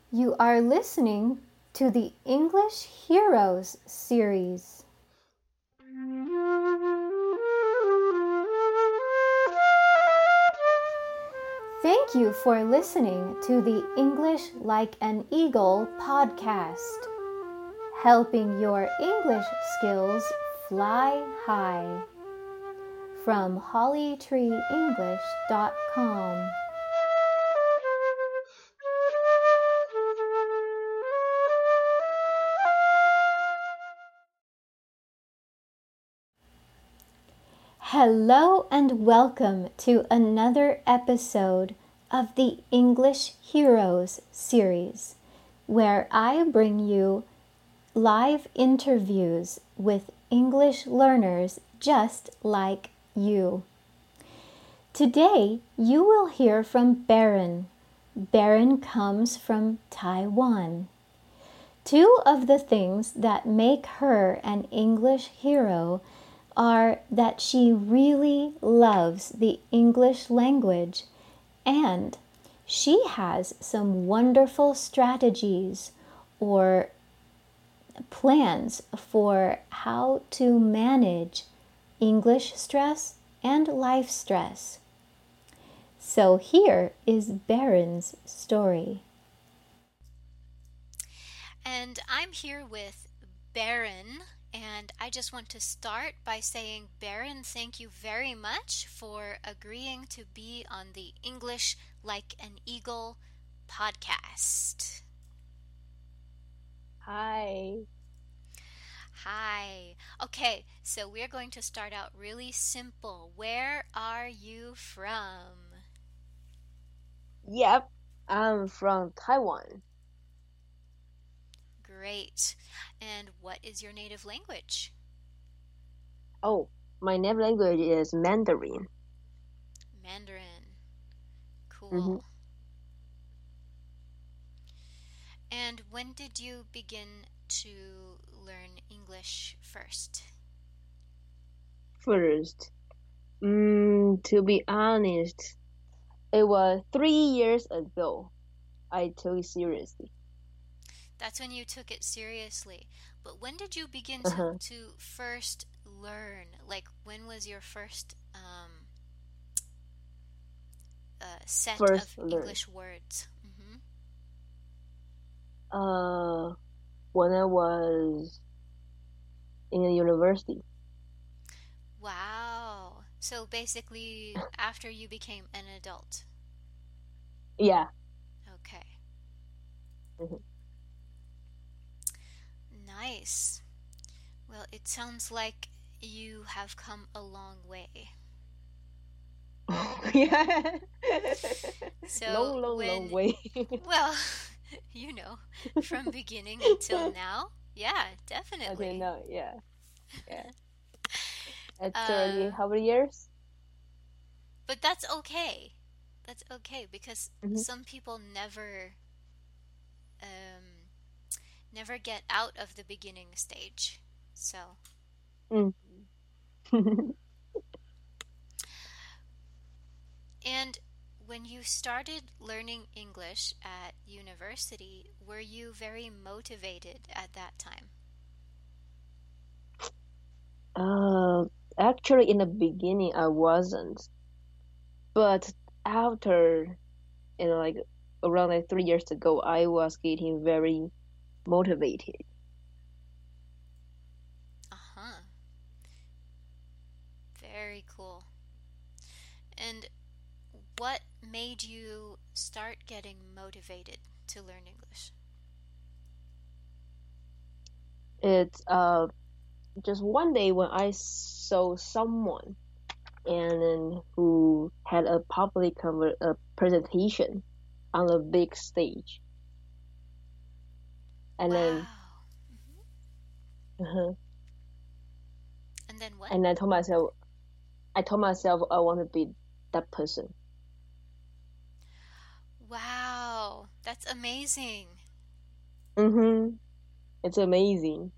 You are listening to the English Heroes series. Thank you for listening to the English Like an Eagle podcast, helping your English skills fly high. From hollytreeenglish.com. Hello and welcome to another episode of the English Heroes series, where I bring you live interviews with English learners just like you. Today, you will hear from Baron. Baron comes from Taiwan. Two of the things that make her an English hero are that she really loves the English language and she has some wonderful strategies or plans for how to manage English stress and life stress. So here is Baron's story. And I'm here with Baron, and I just want to start by saying, Baron, thank you very much for agreeing to be on the English Like an Eagle podcast. Hi. Hi. Okay, so we're going to start out really simple. Where are you from? Yep, I'm from Taiwan. Great. And what is your native language? Oh, my native language is Mandarin. Mandarin. Cool. Mm-hmm. And when did you begin to learn English first? First, to be honest, it was 3 years ago. I took it seriously. That's when you took it seriously. But when did you begin Uh-huh. to first learn? Like, when was your first set First of learn. English words? When I was in a university. Wow. So basically, after you became an adult. Yeah. Okay. Mm-hmm. Nice. Well, it sounds like you have come a long way. Yeah. So long way. well, from beginning until now, yeah, definitely. Okay, no, yeah. It's Uh, already how many years? but that's okay. That's okay because Mm-hmm. some people never get out of the beginning stage. So, and when you started learning English at university, were you very motivated at that time? Actually, in the beginning, I wasn't, but after, like around 3 years ago, I was getting very motivated. Uh-huh. Very cool. And what made you start getting motivated to learn English? It's just one day when I saw someone and who had a public presentation on a big stage, and Wow. then And then what? and I told myself I want to be that person. Wow, that's amazing. It's amazing.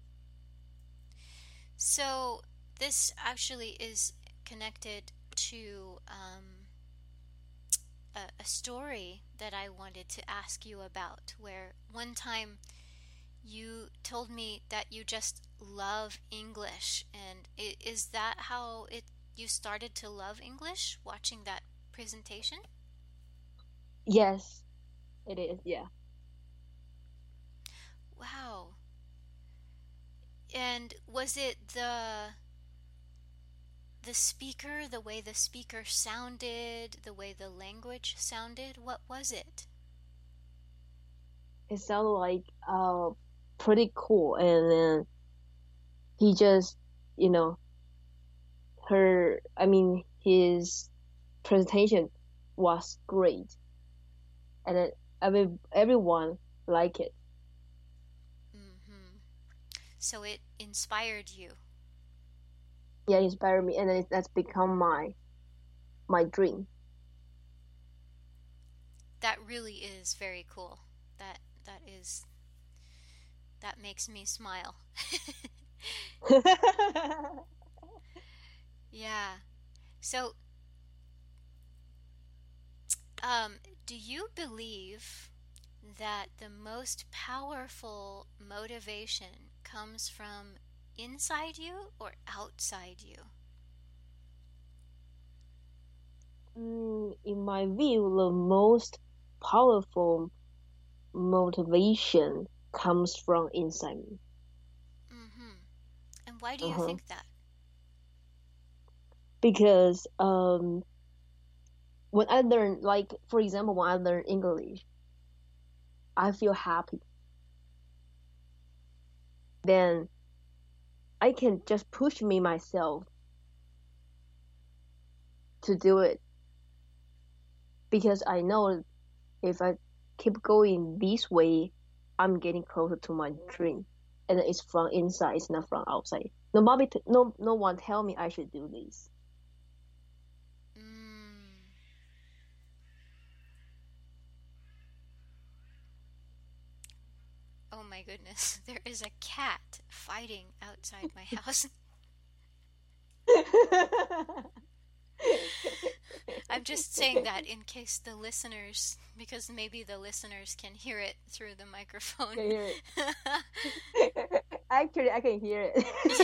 So this actually is connected to a story that I wanted to ask you about, where one time you told me that you just love English. And is that how you started to love English, watching that presentation? Yes, it is. Yeah. Wow. And was it the speaker, the way the speaker sounded, the way the language sounded? What was it? It sounded like pretty cool, and then he just, you know, his presentation was great, and then, everyone liked it. Mm-hmm. So it inspired you. Yeah, it inspired me, and then that's become my dream. That really is very cool. That makes me smile. Yeah. So, do you believe that the most powerful motivation comes from inside you or outside you? In my view, the most powerful motivation comes from inside me. Mm-hmm. And why do you Uh-huh. think that? Because when I learn, like for example, when I learn English, I feel happy. Then I can just push me myself to do it, because I know if I keep going this way, I'm getting closer to my dream, and it's from inside, it's not from outside. No one tell me I should do this. Mm. Oh my goodness, there is a cat fighting outside my house. I'm just saying that in case the listeners, because maybe the listeners can hear it through the microphone. Can hear it. Actually, I can hear it.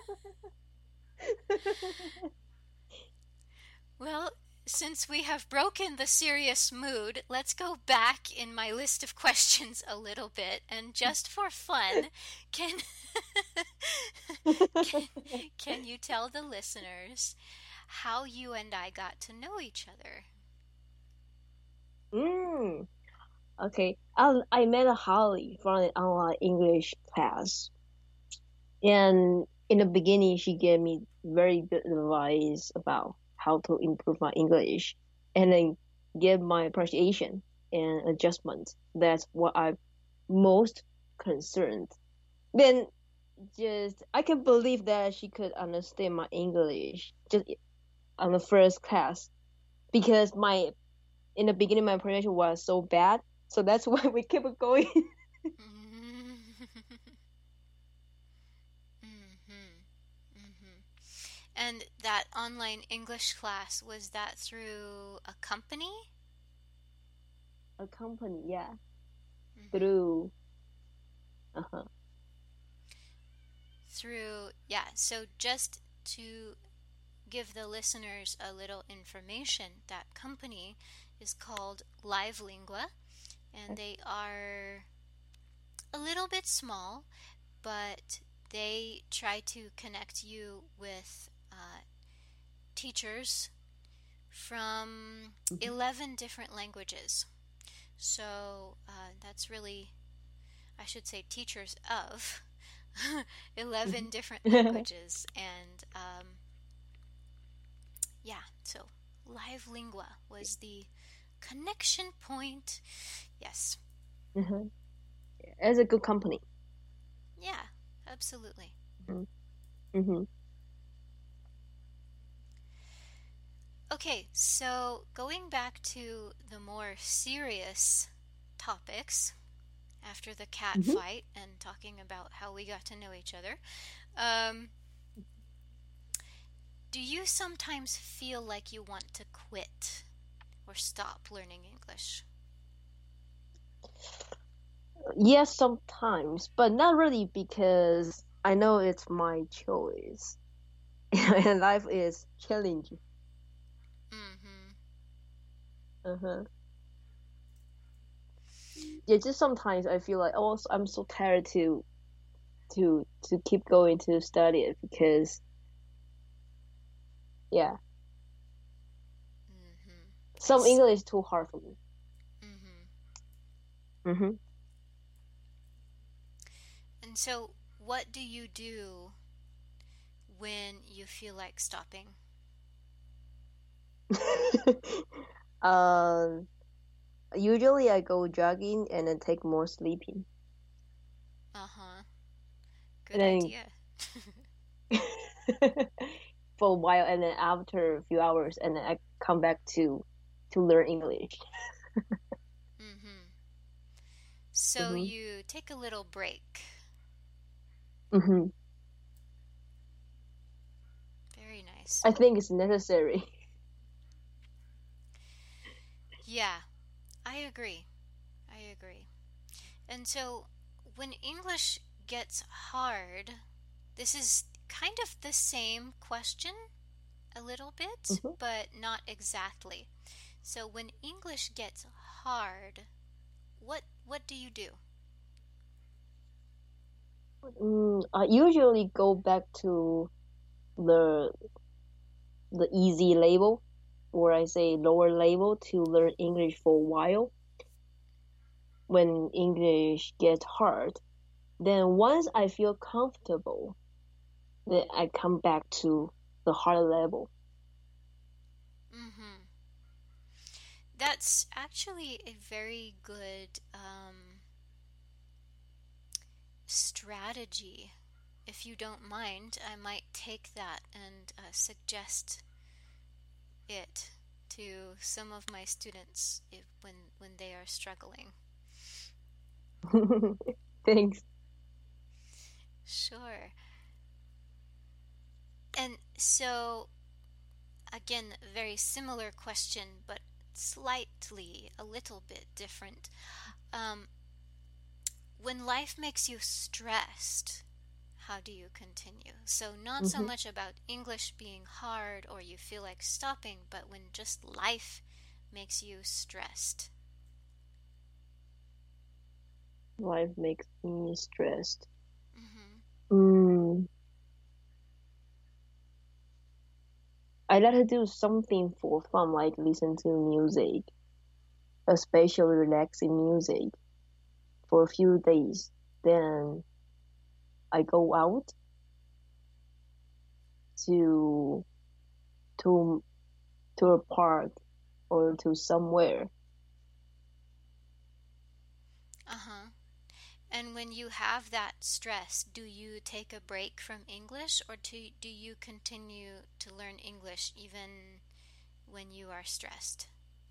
Well, since we have broken the serious mood, let's go back in my list of questions a little bit, and just for fun, can can you tell the listeners how you and I got to know each other? Okay. I met Holly from an online English class, and in the beginning, she gave me very good advice about how to improve my English, and then give my pronunciation and adjustment. That's what I'm most concerned. Then just I can believe that she could understand my English just on the first class, because my in the beginning my pronunciation was so bad, so that's why we kept going. And that online English class, was that through a company? A company, yeah, Mm-hmm. through uh-huh. Yeah, so just to give the listeners a little information, that company is called Live Lingua, and they are a little bit small, but they try to connect you with teachers from 11 different languages. So that's really, I should say, teachers of 11 different languages. And yeah, so Live Lingua was the connection point. Yes. Uh-huh. It's a good company. Yeah, absolutely. Mm-hmm. Okay, so going back to the more serious topics after the cat Mm-hmm. fight and talking about how we got to know each other, um, do you sometimes feel like you want to quit? or stop learning English? Yes, sometimes, but not really because I know it's my choice and life is challenging. Mm-hmm. Uh-huh. Yeah, just sometimes I feel like, oh, I'm so tired to keep going to study it because yeah, Mm-hmm. I some see. English is too hard for me. Mm-hmm. Hmm. And so, what do you do when you feel like stopping? um, Usually I go jogging and then take more sleeping. Uh-huh. Good And idea. then for a while and then after a few hours and then I come back to learn English. Mm-hmm. So Hmm. you take a little break. Hmm. Very nice. I think it's necessary. Yeah, I agree. I agree. And so when English gets hard, this is kind of the same question a little bit, Hmm. but not exactly. So when English gets hard, what do you do? I usually go back to the the easy level, or I say lower level, to learn English for a while. When English gets hard, then once I feel comfortable, then I come back to the hard level. Mm-hmm. That's actually a very good strategy. If you don't mind, I might take that and suggest it to some of my students when they are struggling. Thanks. Sure. And so, again, very similar question, but slightly a little bit different. Um, when life makes you stressed, how do you continue? So, not so Hmm. much about English being hard or you feel like stopping, but when just life makes you stressed. Life makes me stressed. Mm-hmm. Mm, I like to do something for fun, like listen to music, especially relaxing music, for a few days. Then I go out to to to a park or to somewhere. Uh huh. And when you have that stress, do you take a break from English or do you continue to learn English even when you are stressed?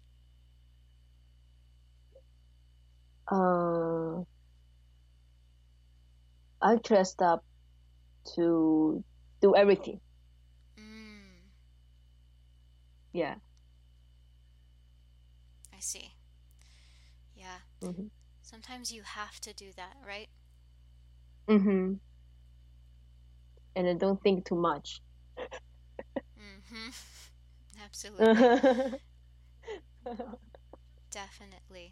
Uh, I dressed up to do everything. Mm, Yeah. I see. Yeah. Hmm. Sometimes you have to do that, right? Hmm. And I don't think too much. Mm-hmm. Absolutely. Hmm. Definitely.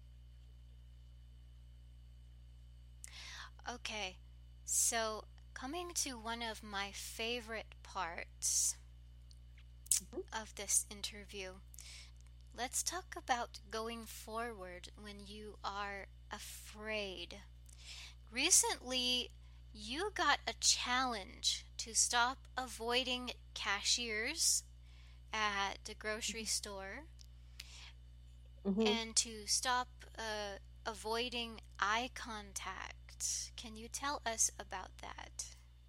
Okay. So, coming to one of my favorite parts of this interview, let's talk about going forward when you are afraid. Recently, you got a challenge to stop avoiding cashiers at the grocery store and to stop avoiding eye contact. Can you tell us about that?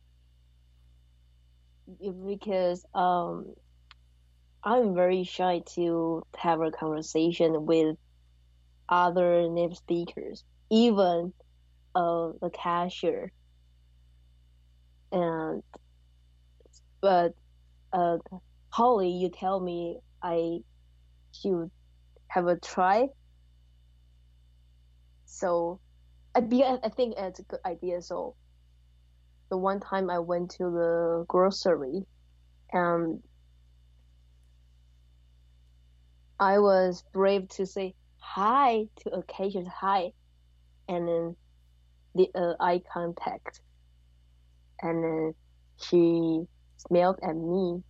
Because I'm very shy to have a conversation with other native speakers, even the cashier. And but uh, Holly, you tell me I should have a try. So I think it's a good idea. So the one time I went to the grocery, and I was brave to say hi to occasions hi, and then the eye contact, and then she smiled at me.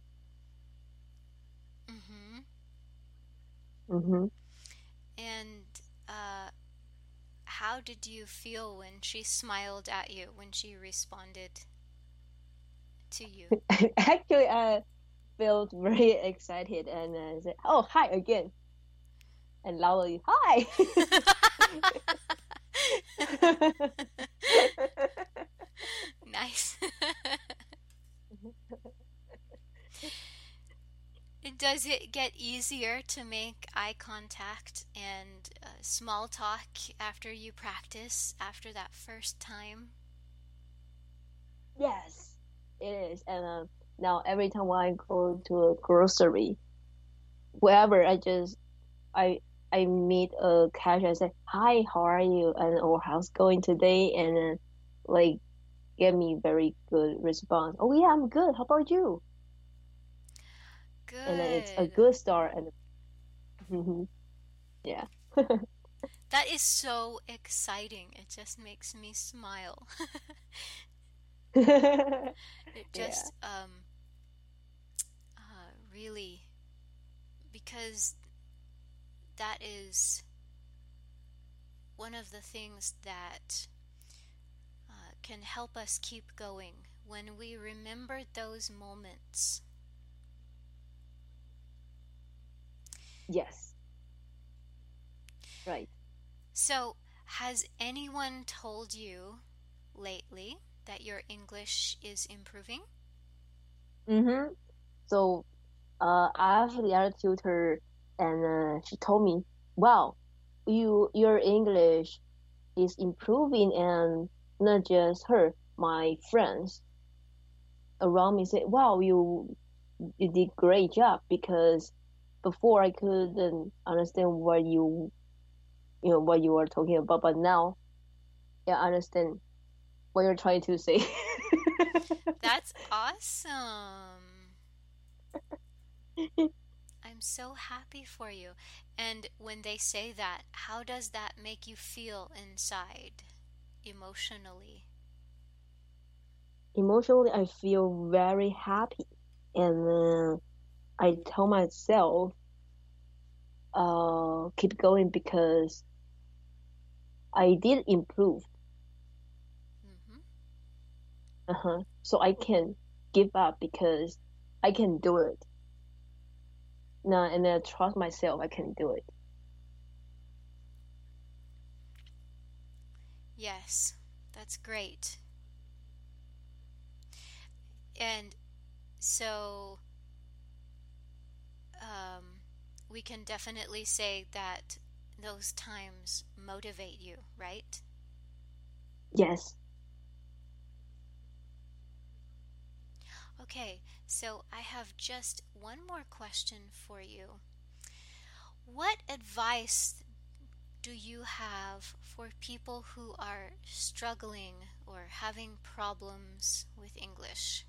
Mm-hmm. Mm-hmm. And how did you feel when she smiled at you, when she responded to you? Actually, I felt very excited and said, "Oh, hi again," and loudly, "Hi." Nice. Does it get easier to make eye contact and small talk after you practice, after that first time? Yes, it is. And now every time when I go to a grocery, wherever I I meet a cashier, I say, "Hi, how are you?" and or "How's going today?" and like give me very good response. "Oh yeah, I'm good. How about you?" And then it's a Good. good start. And yeah. That is so exciting. It just makes me smile. It Yeah. just really, because that is one of the things that can help us keep going when we remember those moments. Yes. Right. So, has anyone told you lately that your English is improving? Mm-hmm. So I have the other tutor, and she told me, "Wow, your English is improving," and not just her, my friends around me say, "Wow, you did great job," because before I couldn't understand what you were talking about, but now yeah, I understand what you're trying to say. That's awesome. I'm so happy for you. And when they say that, how does that make you feel inside, emotionally? Emotionally, I feel very happy, and I tell myself, keep going because I did improve. Hmm. So I can give up because I can do it. Now, and I trust myself I can do it. Yes, that's great. And so um, we can definitely say that those times motivate you, right? Yes. Okay, so I have just one more question for you. What advice do you have for people who are struggling or having problems with English?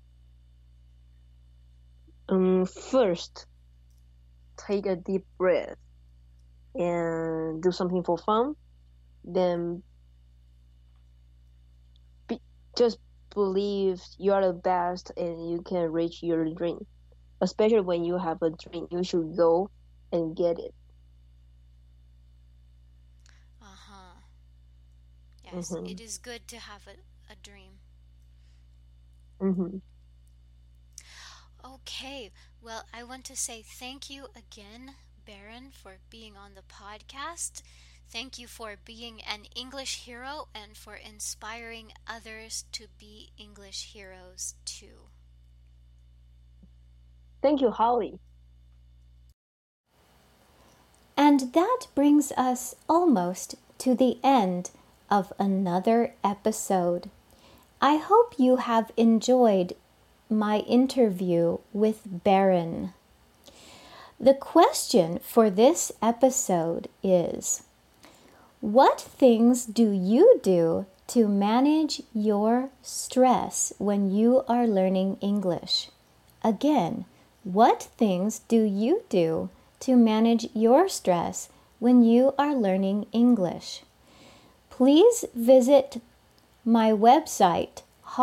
First, take a deep breath and do something for fun. Then be, just believe you are the best and you can reach your dream. Especially when you have a dream, you should go and get it. Uh huh. Yes, Mm-hmm. it is good to have a dream. Mm-hmm. Okay, well, I want to say thank you again, Baron, for being on the podcast. Thank you for being an English hero and for inspiring others to be English heroes too. Thank you, Holly. And that brings us almost to the end of another episode. I hope you have enjoyed my interview with Baron. The question for this episode is, what things do you do to manage your stress when you are learning English? Again, what things do you do to manage your stress when you are learning English? Please visit my website,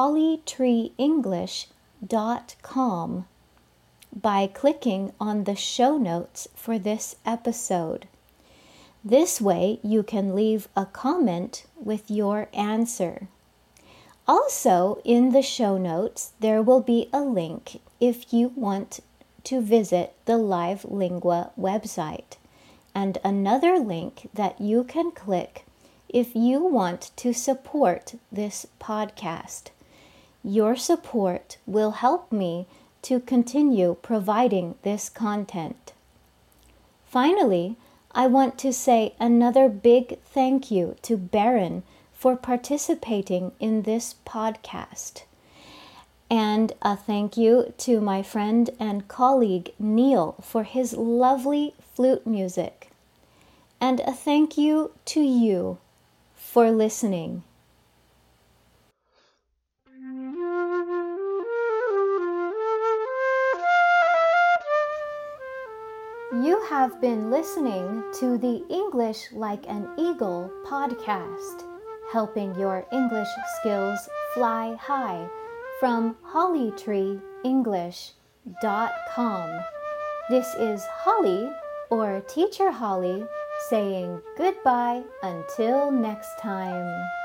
hollytreeenglish.com, by clicking on the show notes for this episode. This way you can leave a comment with your answer. Also, in the show notes, there will be a link if you want to visit the Live Lingua website, and another link that you can click if you want to support this podcast. Your support will help me to continue providing this content. Finally, I want to say another big thank you to Baron for participating in this podcast. And a thank you to my friend and colleague Neil for his lovely flute music. And a thank you to you for listening. You have been listening to the English Like an Eagle podcast, helping your English skills fly high, from hollytreeenglish.com. This is Holly, or Teacher Holly, saying goodbye until next time.